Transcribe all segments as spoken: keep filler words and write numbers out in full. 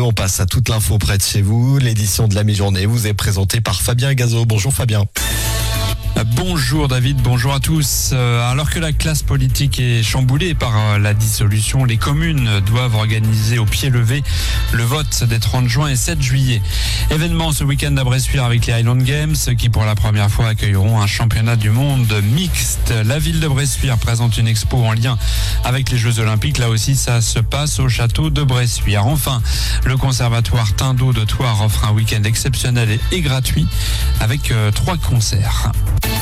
on passe à toute l'info près de chez vous. L'édition de la mi-journée vous est présentée par Fabien Gazo. Bonjour Fabien. Bonjour David, bonjour à tous. Alors que la classe politique est chamboulée par la dissolution, les communes doivent organiser au pied levé le vote des trente juin et sept juillet. Événement ce week-end à Bressuire avec les Highland Games qui pour la première fois accueilleront un championnat du monde mixte. La ville de Bressuire présente une expo en lien avec les Jeux Olympiques. Là aussi, ça se passe au château de Bressuire. Enfin, le conservatoire Tindeau de Thouars offre un week-end exceptionnel et gratuit avec euh, trois concerts.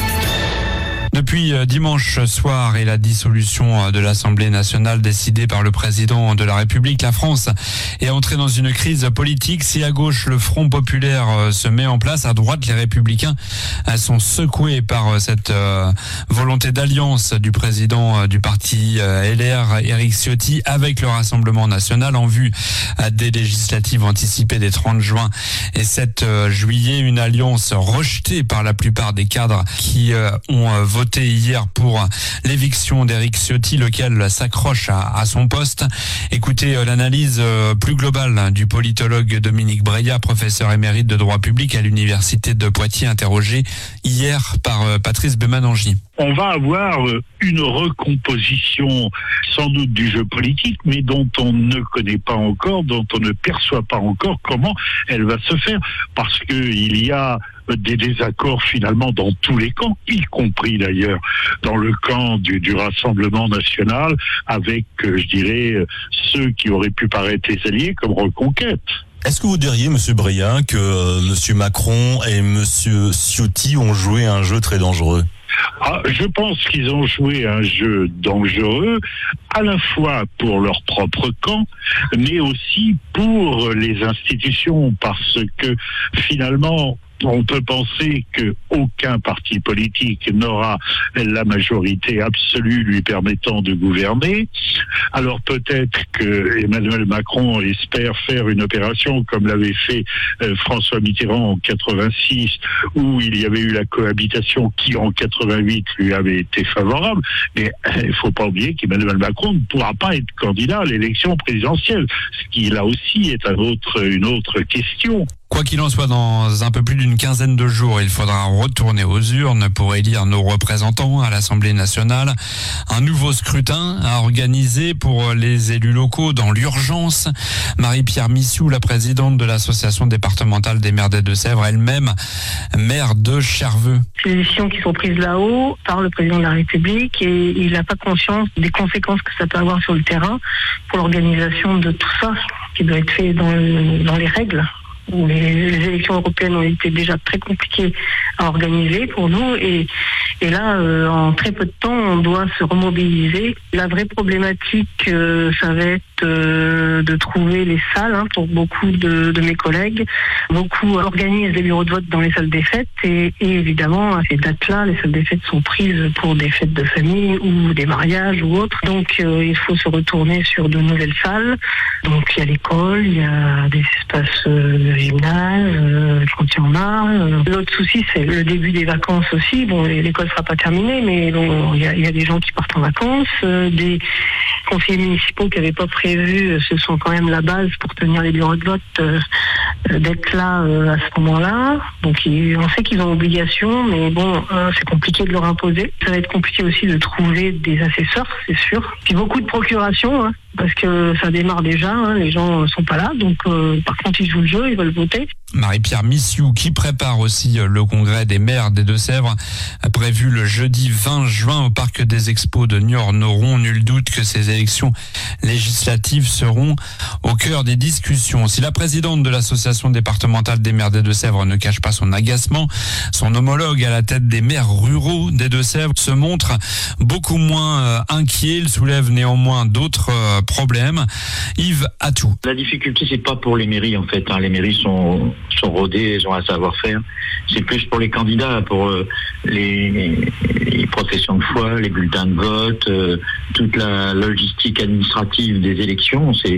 Depuis dimanche soir et la dissolution de l'Assemblée nationale décidée par le président de la République, la France est entrée dans une crise politique. Si à gauche, le Front populaire se met en place, à droite, les Républicains sont secoués par cette volonté d'alliance du président du parti L R, Éric Ciotti, avec le Rassemblement national en vue des législatives anticipées des trente juin et sept juillet. Une alliance rejetée par la plupart des cadres qui ont voté hier pour l'éviction d'Éric Ciotti, lequel s'accroche à, à son poste. Écoutez l'analyse plus globale du politologue Dominique Breillat, professeur émérite de droit public à l'université de Poitiers, interrogé hier par Patrice Bemanangi. On va avoir une recomposition sans doute du jeu politique, mais dont on ne connaît pas encore, dont on ne perçoit pas encore comment elle va se faire, parce qu'il y a des désaccords finalement dans tous les camps, y compris d'ailleurs dans le camp du, du Rassemblement national, avec, euh, je dirais, euh, ceux qui auraient pu paraître les alliés comme Reconquête. Est-ce que vous diriez, Monsieur Breillat, que euh, Monsieur Macron et Monsieur Ciotti ont joué un jeu très dangereux ? Ah, je pense qu'ils ont joué un jeu dangereux, à la fois pour leur propre camp, mais aussi pour les institutions, parce que finalement, on peut penser qu'aucun parti politique n'aura la majorité absolue lui permettant de gouverner. Alors peut-être que Emmanuel Macron espère faire une opération comme l'avait fait euh, François Mitterrand en quatre-vingt-six, où il y avait eu la cohabitation qui en quatre-vingt-huit lui avait été favorable. Mais il ne faut pas oublier qu'Emmanuel Macron ne pourra pas être candidat à l'élection présidentielle, ce qui là aussi est un autre, une autre question. Quoi qu'il en soit, dans un peu plus d'une quinzaine de jours, il faudra retourner aux urnes pour élire nos représentants à l'Assemblée nationale. Un nouveau scrutin à organiser pour les élus locaux dans l'urgence. Marie-Pierre Missiou, la présidente de l'association départementale des maires des Deux-Sèvres, elle-même maire de Cherveux. C'est des décisions qui sont prises là-haut par le président de la République et il n'a pas conscience des conséquences que ça peut avoir sur le terrain pour l'organisation de tout ça, qui doit être fait dans, le, dans les règles. Les, les élections européennes ont été déjà très compliquées à organiser pour nous et, et là, euh, en très peu de temps, on doit se remobiliser. La vraie problématique, euh, ça va être euh, de trouver les salles hein, pour beaucoup de, de mes collègues. Beaucoup organisent des bureaux de vote dans les salles des fêtes et, et évidemment, à ces dates-là, les salles des fêtes sont prises pour des fêtes de famille ou des mariages ou autres. Donc, euh, il faut se retourner sur de nouvelles salles. Donc, il y a l'école, il y a des espaces euh, gymnase, euh, quand il y en a. Euh. L'autre souci, c'est le début des vacances aussi. Bon, l'école sera pas terminée, mais bon, il y a, y a des gens qui partent en vacances. Euh, des conseillers municipaux qui n'avaient pas prévu, euh, ce sont quand même la base pour tenir les bureaux de vote, euh, euh, d'être là euh, à ce moment-là. Donc, ils, on sait qu'ils ont obligation, mais bon, euh, c'est compliqué de leur imposer. Ça va être compliqué aussi de trouver des assesseurs, c'est sûr. Puis beaucoup de procurations, hein, parce que ça démarre déjà, hein, les gens ne sont pas là. Donc, euh, par contre, ils jouent le jeu, ils veulent voter. Marie-Pierre Missiou qui prépare aussi le congrès des maires des Deux-Sèvres prévu le jeudi vingt juin au parc des Expos de Niort-Noron. Nul doute que ces élections législatives seront au cœur des discussions. Si la présidente de l'association départementale des maires des Deux-Sèvres ne cache pas son agacement, son homologue à la tête des maires ruraux des Deux-Sèvres se montre beaucoup moins inquiet. Il soulève néanmoins d'autres problèmes. Yves Atout. La difficulté, c'est pas pour les mairies en fait. Hein. Les mairies sont sont rodés, ils ont un savoir-faire. C'est plus pour les candidats, pour euh, les, les professions de foi, les bulletins de vote, euh, toute la logistique administrative des élections. C'est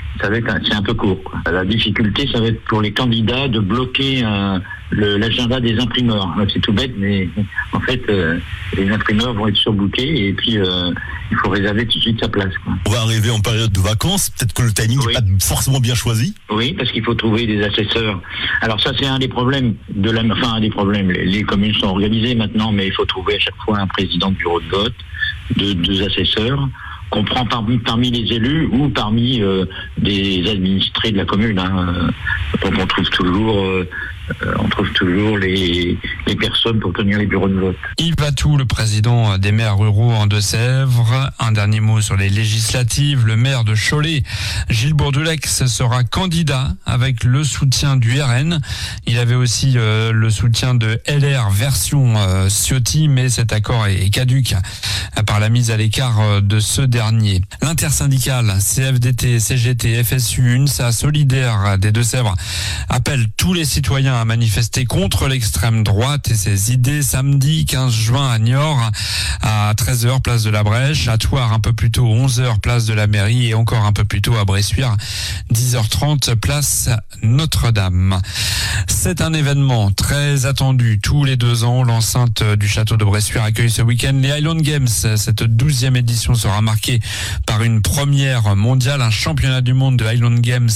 ça va être un, c'est un peu court, quoi. La difficulté, ça va être pour les candidats de bloquer euh, le, l'agenda des imprimeurs. Alors, c'est tout bête, mais en fait, euh, les imprimeurs vont être surbookés et puis euh, il faut réserver tout de suite sa place, quoi. On va arriver en période de vacances, peut-être que le timing n'est Oui. pas forcément bien choisi. Oui, parce qu'il faut trouver des assesseurs. Alors ça, c'est un des problèmes de la, enfin un des problèmes. Les, les communes sont organisées maintenant, mais il faut trouver à chaque fois un président de bureau de vote, deux, deux assesseurs, qu'on prend parmi, parmi les élus ou parmi euh, des administrés de la commune. Hein. Donc on trouve toujours, euh, on trouve toujours les, les personnes pour tenir les bureaux de vote. Yves Latou, le président des maires ruraux en Deux-Sèvres. Un dernier mot sur les législatives. Le maire de Cholet, Gilles Bourdoulex, sera candidat avec le soutien du R N. Il avait aussi euh, le soutien de L R version euh, Ciotti, mais cet accord est caduc par la mise à l'écart de ce dernier. L'intersyndicale C F D T, C G T, F S U, UNSA, Solidaire des Deux-Sèvres appelle tous les citoyens à manifester contre l'extrême droite et ses idées samedi quinze juin à Niort à treize heures place de la Brèche, à Thouars un peu plus tôt onze heures place de la Mairie et encore un peu plus tôt à Bressuire dix heures trente place Notre-Dame. C'est un événement très attendu tous les deux ans. L'enceinte du château de Bressuire accueille ce week-end les Highland Games. Cette douzième édition sera marquée par une première mondiale, un championnat du monde de Highland Games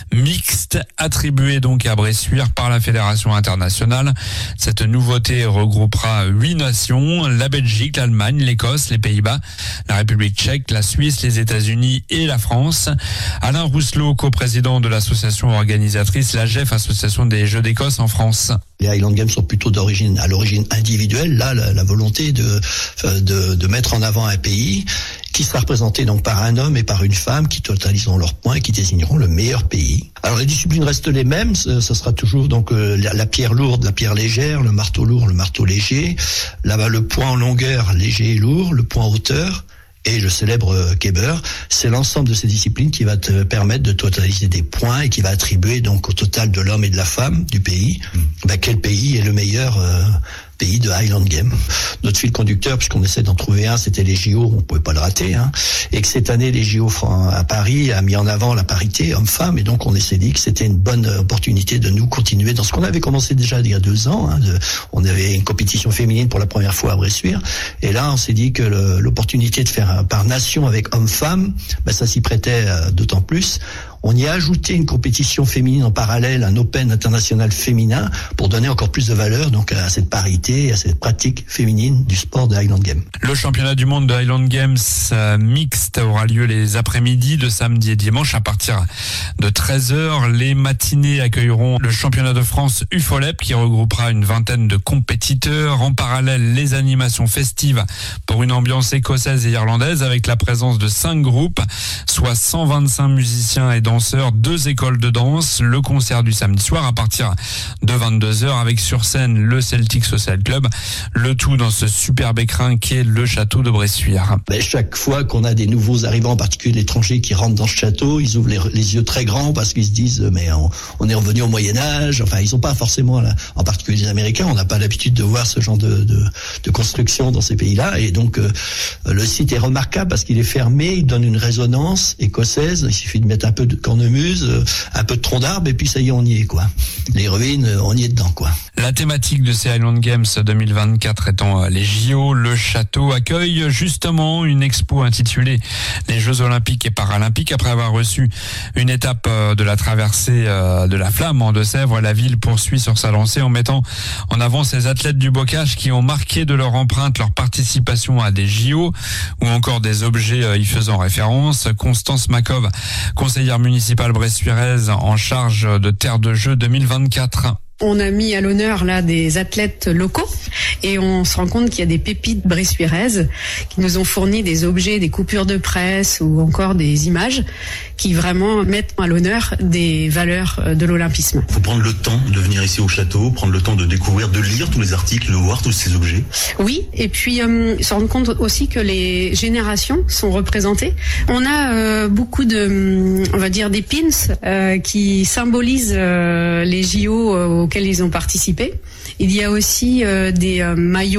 mixte attribué donc à Bressuire par la Fédération internationale. Cette nouveauté regroupera huit nations, la Belgique, l'Allemagne, l'Écosse, les Pays-Bas, la République tchèque, la Suisse, les États-Unis et la France. Alain Rousselot, coprésident de l'association organisatrice, la G E F, Association des Jeux d'Écosse en France. Les Highland Games sont plutôt d'origine, à l'origine individuelle. Là, la, la volonté de, de, de mettre en avant un pays qui sera représenté donc par un homme et par une femme qui totaliseront leurs points et qui désigneront le meilleur pays. Alors les disciplines restent les mêmes, ce, ce sera toujours donc euh, la, la pierre lourde, la pierre légère, le marteau lourd, le marteau léger. Là-bas, le point en longueur, léger et lourd, le point en hauteur. Et le célèbre Keber, c'est l'ensemble de ces disciplines qui va te permettre de totaliser des points et qui va attribuer donc au total de l'homme et de la femme du pays, bah, quel pays est le meilleur euh, pays de Highland Games. Notre fil conducteur, puisqu'on essaie d'en trouver un, c'était les J O, on pouvait pas le rater, hein, et que cette année les J O à Paris a mis en avant la parité homme-femme, et donc on s'est dit que c'était une bonne opportunité de nous continuer dans ce qu'on avait commencé déjà il y a deux ans. Hein, de, on avait une compétition féminine pour la première fois à Bressuire, et là on s'est dit que le, l'opportunité de faire par nation avec homme-femme, ben ça s'y prêtait euh, d'autant plus. On y a ajouté une compétition féminine en parallèle, un Open international féminin, pour donner encore plus de valeur donc à cette parité, à cette pratique féminine du sport de Highland Games. Le championnat du monde de Highland Games euh, mixte aura lieu les après-midi de samedi et dimanche à partir de treize heures. Les matinées accueilleront le championnat de France U F O L E P qui regroupera une vingtaine de compétiteurs. En parallèle, les animations festives pour une ambiance écossaise et irlandaise avec la présence de cinq groupes, soit cent vingt-cinq musiciens et danseurs, deux écoles de danse, le concert du samedi soir à partir de vingt-deux heures avec sur scène le Celtic Social Club, le tout dans ce superbe écrin qu'est le château de Bressuire. Ben, chaque fois qu'on a des nouveaux arrivants, en particulier l'étranger qui rentrent dans ce château, ils ouvrent les, les yeux très grands parce qu'ils se disent mais on, on est revenu au Moyen-Âge. Enfin, ils n'ont pas forcément, là, en particulier les Américains, on n'a pas l'habitude de voir ce genre de, de, de construction dans ces pays-là. Et donc euh, le site est remarquable parce qu'il est fermé, il donne une résonance écossaise. Il suffit de mettre un peu de cornemuse, un peu de tronc d'arbre et puis ça y est, on y est quoi. Les ruines, on y est dedans quoi. La thématique de ces Highland Games deux mille vingt-quatre étant les J O, le château accueille justement une expo intitulée les Jeux Olympiques et Paralympiques. Après avoir reçu une étape de la traversée de la Flamme en Deux-Sèvres, la ville poursuit sur sa lancée en mettant en avant ces athlètes du bocage qui ont marqué de leur empreinte leur participation à des J O ou encore des objets y faisant référence. Constance Makov, conseillère municipale bressuiraise en charge de Terre de Jeux deux mille vingt-quatre. On a mis à l'honneur là des athlètes locaux et on se rend compte qu'il y a des pépites bressuiraises qui nous ont fourni des objets, des coupures de presse ou encore des images qui vraiment mettent à l'honneur des valeurs de l'olympisme. Il faut prendre le temps de venir ici au château, prendre le temps de découvrir, de lire tous les articles, de voir tous ces objets. Oui, et puis euh, se rendre compte aussi que les générations sont représentées. On a euh, beaucoup de, on va dire des pins euh, qui symbolisent euh, les J O euh, auxquels ils ont participé. Il y a aussi euh, des euh, maillots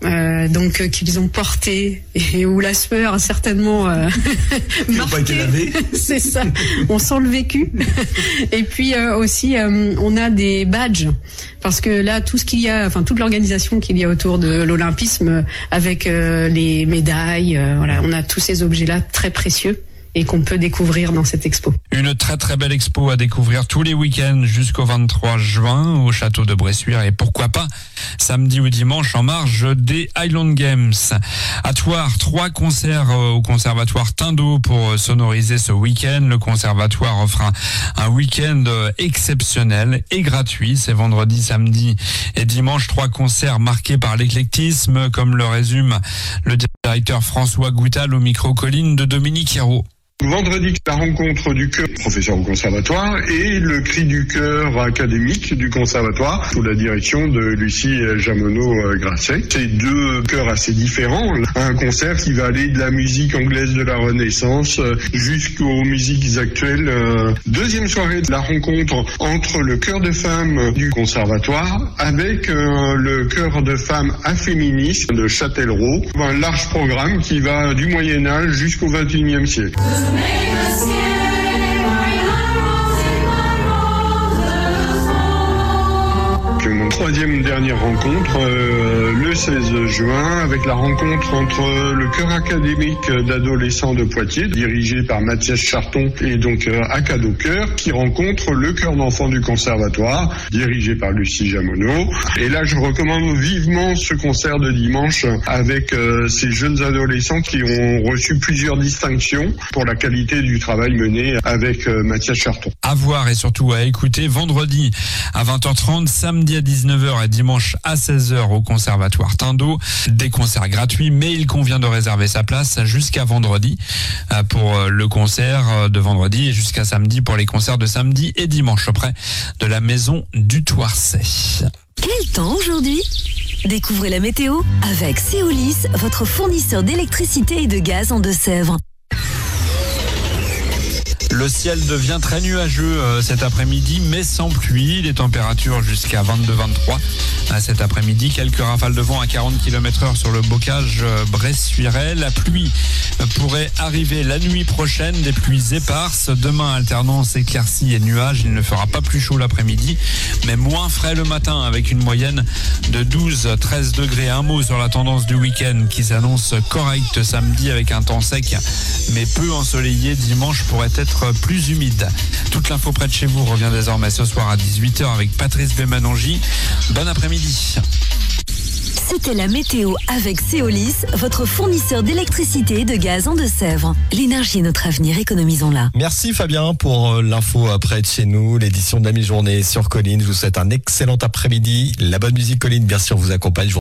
euh, donc euh, qu'ils ont porté et où la sueur a certainement euh, marqué. C'est ça. On sent le vécu. Et puis euh, aussi, euh, on a des badges parce que là, tout ce qu'il y a, enfin toute l'organisation qu'il y a autour de l'olympisme, avec euh, les médailles, euh, voilà, on a tous ces objets-là très précieux et qu'on peut découvrir dans cette expo. Une très très belle expo à découvrir tous les week-ends jusqu'au vingt-trois juin au château de Bressuire et pourquoi pas samedi ou dimanche en marge des Highland Games. À Thouars, trois concerts au conservatoire Tindeau pour sonoriser ce week-end. Le conservatoire offre un, un week-end exceptionnel et gratuit. C'est vendredi, samedi et dimanche. Trois concerts marqués par l'éclectisme, comme le résume le directeur François Goutal au micro Colline de Dominique Hérault. Vendredi, la rencontre du chœur professeur au conservatoire et le cri du chœur académique du conservatoire sous la direction de Lucie Jamonot-Grasset. C'est deux chœurs assez différents. Un concert qui va aller de la musique anglaise de la Renaissance jusqu'aux musiques actuelles. Deuxième soirée de la rencontre entre le chœur de femmes du conservatoire avec le chœur de femmes afféministes de Châtellerault. Un large programme qui va du Moyen-Âge jusqu'au vingt et unième siècle. Mon troisième dernière rencontre, euh, le seize juin, avec la rencontre entre le chœur académique d'adolescents de Poitiers, dirigé par Mathias Charton, et donc euh, Acado Chœur, qui rencontre le chœur d'enfants du conservatoire, dirigé par Lucie Jamonot. Et là, je recommande vivement ce concert de dimanche avec euh, ces jeunes adolescents qui ont reçu plusieurs distinctions pour la qualité du travail mené avec euh, Mathias Charton. À voir et surtout à écouter vendredi à vingt heures trente, samedi à dix-neuf heures et dimanche à seize heures au conservatoire Tindeau. Des concerts gratuits, mais il convient de réserver sa place jusqu'à vendredi pour le concert de vendredi et jusqu'à samedi pour les concerts de samedi et dimanche auprès de la maison du Thouarçais. Quel temps aujourd'hui ? Découvrez la météo avec Céolis, votre fournisseur d'électricité et de gaz en Deux-Sèvres. Le ciel devient très nuageux euh, cet après-midi, mais sans pluie. Les températures jusqu'à vingt-deux vingt-trois euh, cet après-midi. Quelques rafales de vent à quarante kilomètres heure sur le bocage euh, Bressuirais. La pluie euh, pourrait arriver la nuit prochaine. Des pluies éparses. Demain, alternance éclaircies et nuages. Il ne fera pas plus chaud l'après-midi, mais moins frais le matin, avec une moyenne de douze à treize degrés. Un mot sur la tendance du week-end qui s'annonce correcte samedi avec un temps sec, mais peu ensoleillé. Dimanche pourrait être plus humide. Toute l'info près de chez vous revient désormais ce soir à dix-huit heures avec Patrice Bémanongi. Bon après-midi. C'était la météo avec Céolis, votre fournisseur d'électricité et de gaz en Deux-Sèvres. L'énergie est notre avenir, économisons-la. Merci Fabien pour l'info près de chez nous, l'édition de la mi-journée sur Colline. Je vous souhaite un excellent après-midi. La bonne musique Colline, bien sûr, vous accompagne.